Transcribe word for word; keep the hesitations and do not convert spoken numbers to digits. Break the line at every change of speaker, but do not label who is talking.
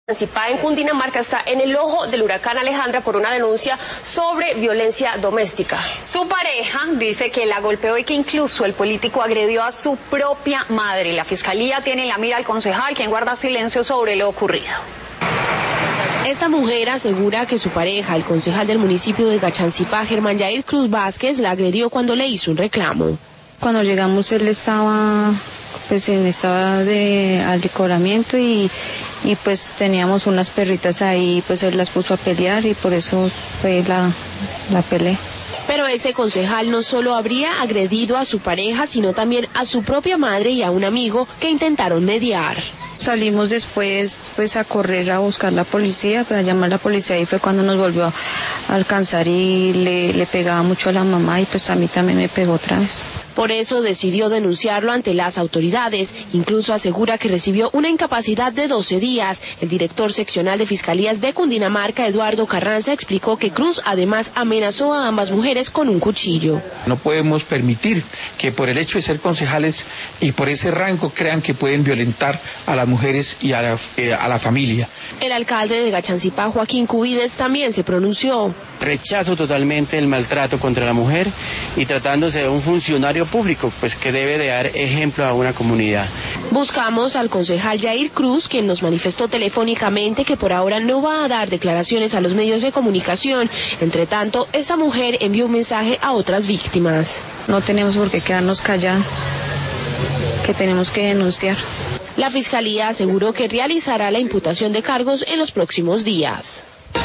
Gachancipá en Cundinamarca está en el ojo del huracán Alejandra por una denuncia sobre violencia doméstica.
Su pareja dice que la golpeó y que incluso el político agredió a su propia madre. La fiscalía tiene en la mira al concejal, quien guarda silencio sobre lo ocurrido.
Esta mujer asegura que su pareja, el concejal del municipio de Gachancipá, Germán Yair Cruz Vázquez, la agredió cuando le hizo un reclamo.
Cuando llegamos él estaba pues en estado de alicoramiento y, y pues teníamos unas perritas ahí, pues él las puso a pelear y por eso fue la, la pelea.
Pero este concejal no solo habría agredido a su pareja, sino también a su propia madre y a un amigo que intentaron mediar.
Salimos después pues a correr a buscar la policía, para llamar a la policía, y fue cuando nos volvió a alcanzar y le, le pegaba mucho a la mamá y pues a mí también me pegó otra vez.
Por eso decidió denunciarlo ante las autoridades. Incluso asegura que recibió una incapacidad de doce días. El director seccional de Fiscalías de Cundinamarca, Eduardo Carranza, explicó que Cruz además amenazó a ambas mujeres con un cuchillo.
No podemos permitir que por el hecho de ser concejales y por ese rango crean que pueden violentar a las mujeres y a la, eh, a la familia.
El alcalde de Gachancipá, Joaquín Cubides, también se pronunció.
Rechazo totalmente el maltrato contra la mujer y tratándose de un funcionario público, pues que debe de dar ejemplo a una comunidad.
Buscamos al concejal Yair Cruz, quien nos manifestó telefónicamente que por ahora no va a dar declaraciones a los medios de comunicación. Entre tanto, esta mujer envió un mensaje a otras víctimas.
No tenemos por qué quedarnos callados, que tenemos que denunciar.
La Fiscalía aseguró que realizará la imputación de cargos en los próximos días.